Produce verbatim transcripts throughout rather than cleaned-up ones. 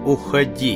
уходи.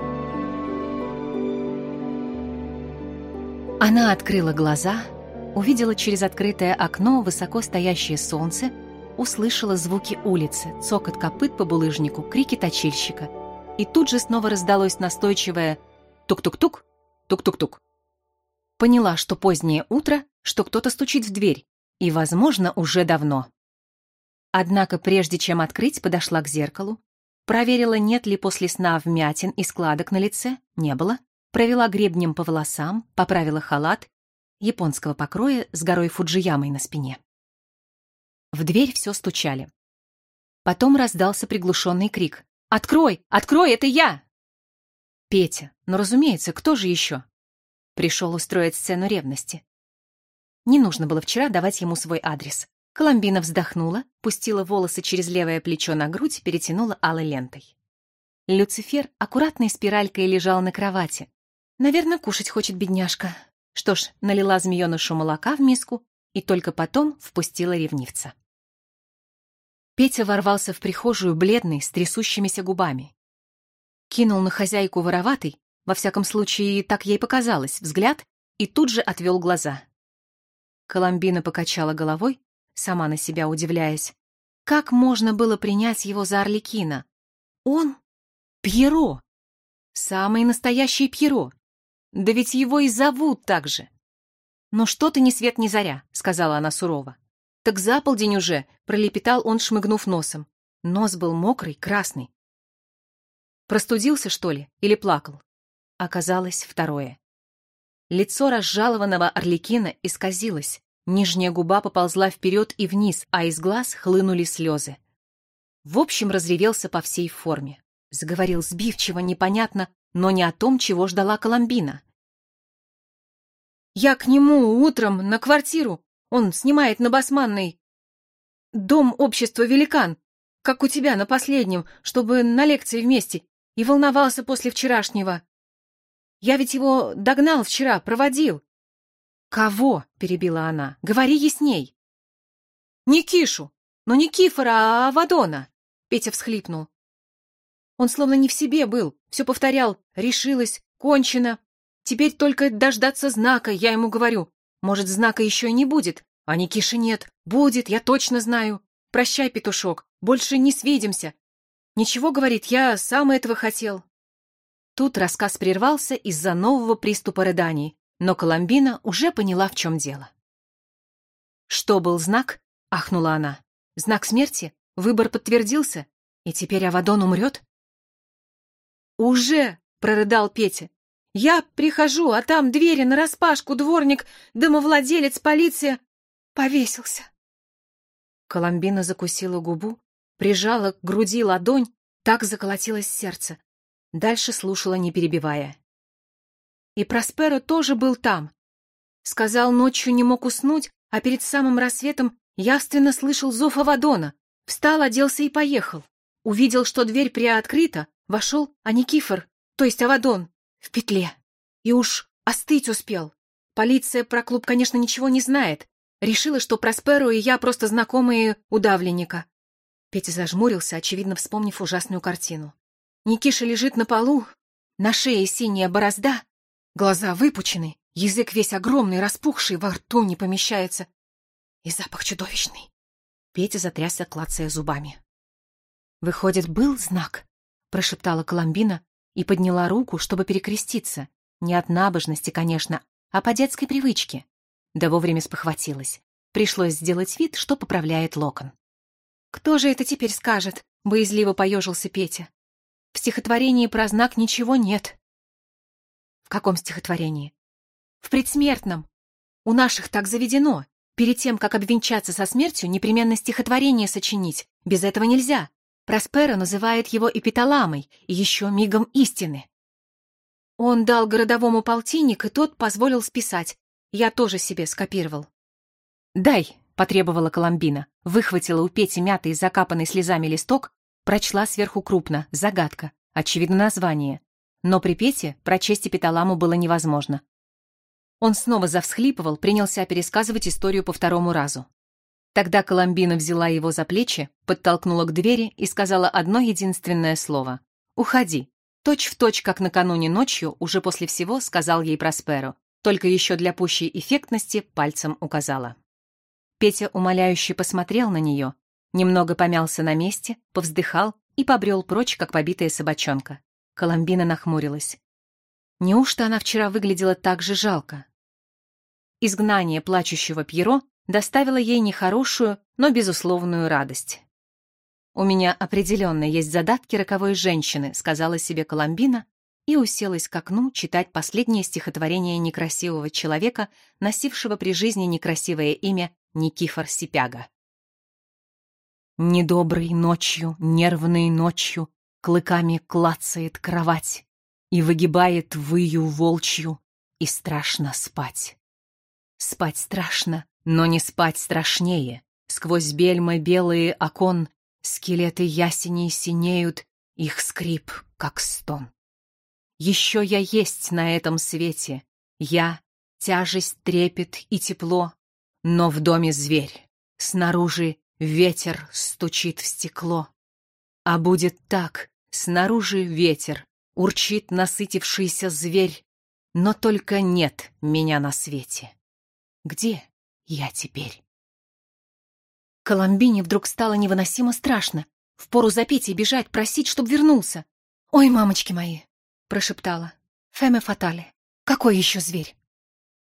Она открыла глаза, увидела через открытое окно высоко стоящее солнце, услышала звуки улицы, цокот копыт по булыжнику, крики точильщика. И тут же снова раздалось настойчивое тук-тук-тук, тук-тук-тук. Поняла, что позднее утро, что кто-то стучит в дверь, и, возможно, уже давно. Однако, прежде чем открыть, подошла к зеркалу, проверила, нет ли после сна вмятин и складок на лице, не было, провела гребнем по волосам, поправила халат японского покроя с горой Фуджиямой на спине. В дверь все стучали. Потом раздался приглушенный крик. «Открой! Открой! Это я!» Петя. Ну, разумеется, кто же еще? Пришел устроить сцену ревности. Не нужно было вчера давать ему свой адрес. Коломбина вздохнула, пустила волосы через левое плечо на грудь, перетянула алой лентой. Люцифер аккуратной спиралькой лежал на кровати. Наверное, кушать хочет бедняжка. Что ж, налила змеенышу молока в миску и только потом впустила ревнивца. Петя ворвался в прихожую бледный, с трясущимися губами. Кинул на хозяйку вороватый, во всяком случае, так ей показалось, взгляд, и тут же отвел глаза. Коломбина покачала головой, сама на себя удивляясь. Как можно было принять его за Арлекина? Он — Пьеро. Самый настоящий Пьеро. Да ведь его и зовут так же. «Ну что ты ни свет ни заря», — сказала она сурово. «Так за полдень уже», — пролепетал он, шмыгнув носом. Нос был мокрый, красный. Простудился, что ли, или плакал? Оказалось, второе. Лицо разжалованного Арлекина исказилось, нижняя губа поползла вперед и вниз, а из глаз хлынули слезы. В общем, разревелся по всей форме. Заговорил сбивчиво, непонятно, но не о том, чего ждала Коломбина. «Я к нему утром на квартиру. Он снимает на Басманной. Дом общества «Великан», как у тебя на последнем, чтобы на лекции вместе, и волновался после вчерашнего. Я ведь его догнал вчера, проводил». «Кого?» — перебила она. «Говори ясней». «Никишу, но не Кифора, а Авадона», — Петя всхлипнул. Он словно не в себе был, все повторял: «Решилась, кончено. Теперь только дождаться знака», я ему говорю. «Может, знака еще и не будет?» А Никиши нет. «Будет, я точно знаю. Прощай, петушок, больше не свидимся». «Ничего, — говорит, — я сам этого хотел». Тут рассказ прервался из-за нового приступа рыданий, но Коломбина уже поняла, в чем дело. «Что был знак?» — ахнула она. «Знак смерти? Выбор подтвердился? И теперь Авадон умрет?» «Уже!» — прорыдал Петя. «Я прихожу, а там двери нараспашку, дворник, домовладелец, полиция. Повесился». Коломбина закусила губу, прижала к груди ладонь, так заколотилось сердце. Дальше слушала, не перебивая. И Просперо тоже был там. Сказал, ночью не мог уснуть, а перед самым рассветом явственно слышал зов Авадона. Встал, оделся и поехал. Увидел, что дверь приоткрыта, вошел, а Никифор, то есть Авадон, в петле. И уж остыть успел. Полиция про клуб, конечно, ничего не знает. Решила, что Просперо и я просто знакомые удавленника. Петя зажмурился, очевидно, вспомнив ужасную картину. Никиша лежит на полу, на шее синяя борозда, глаза выпучены, язык весь огромный, распухший, во рту не помещается. И запах чудовищный. Петя затрясся, клацая зубами. «Выходит, был знак?» — прошептала Коломбина и подняла руку, чтобы перекреститься. Не от набожности, конечно, а по детской привычке. Да вовремя спохватилась. Пришлось сделать вид, что поправляет локон. «Кто же это теперь скажет?» — боязливо поежился Петя. «В стихотворении про знак ничего нет». «В каком стихотворении?» «В предсмертном. У наших так заведено. Перед тем, как обвенчаться со смертью, непременно стихотворение сочинить. Без этого нельзя. Просперо называет его эпиталамой и еще мигом истины. Он дал городовому полтинник, и тот позволил списать. Я тоже себе скопировал». «Дай», — потребовала Коломбина, выхватила у Пети мятый, закапанный слезами листок, прочла сверху крупно, загадка, очевидно, название. Но при Пете прочесть эпиталаму было невозможно. Он снова завсхлипывал, принялся пересказывать историю по второму разу. Тогда Коломбина взяла его за плечи, подтолкнула к двери и сказала одно единственное слово. Уходи. Точь в точь, как накануне ночью, уже после всего сказал ей Просперо, только еще для пущей эффектности пальцем указала. Петя умоляюще посмотрел на нее, немного помялся на месте, повздыхал и побрел прочь, как побитая собачонка. Коломбина нахмурилась. Неужто она вчера выглядела так же жалко? Изгнание плачущего Пьеро доставило ей нехорошую, но безусловную радость. «У меня определенно есть задатки роковой женщины», — сказала себе Коломбина и уселась к окну читать последнее стихотворение некрасивого человека, носившего при жизни некрасивое имя Никифор Сипяга. «Недоброй ночью, нервной ночью, клыками клацает кровать и выгибает выю волчью, и страшно спать. Спать страшно, но не спать страшнее. Сквозь бельмы белые окон скелеты ясеней синеют, их скрип, как стон. Еще я есть на этом свете, я — тяжесть, трепет и тепло, но в доме зверь, снаружи ветер стучит в стекло. А будет так, снаружи ветер, урчит насытившийся зверь, но только нет меня на свете. Где я теперь?» Коломбине вдруг стало невыносимо страшно. Впору запеть и бежать, просить, чтоб вернулся. «Ой, мамочки мои!» — прошептала. «Феме фатале! Какой еще зверь?